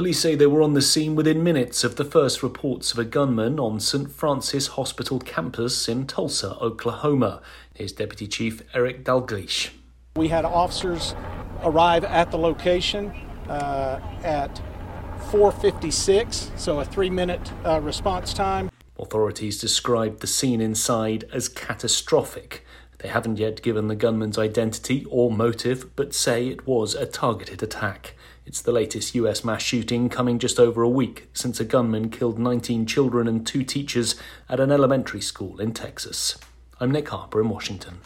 Police say they were on the scene within minutes of the first reports of a gunman on St. Francis Hospital campus in Tulsa, Oklahoma. Here's Deputy Chief Eric Dalglish. We had officers arrive at the location at 4:56, so a 3-minute response time. Authorities described the scene inside as catastrophic. They haven't yet given the gunman's identity or motive, but say it was a targeted attack. It's the latest US mass shooting, coming just over a week since a gunman killed 19 children and 2 teachers at an elementary school in Texas. I'm Nick Harper in Washington.